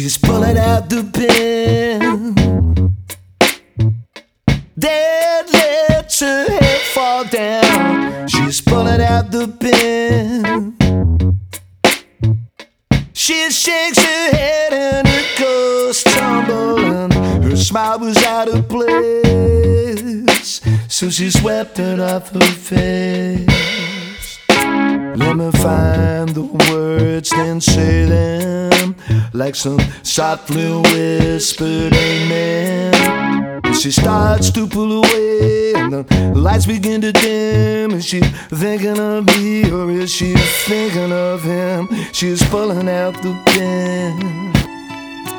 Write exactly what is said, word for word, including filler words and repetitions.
She's pulling out the pen. Dad lets her head fall down. She's pulling out the pen. She shakes her head and it goes tumbling. Her smile was out of place, so she swept it off her face. Let me find the words, then say them like some softly whispered amen. She starts to pull away and the lights begin to dim. Is she thinking of me or is she thinking of him? She's pulling out the pen.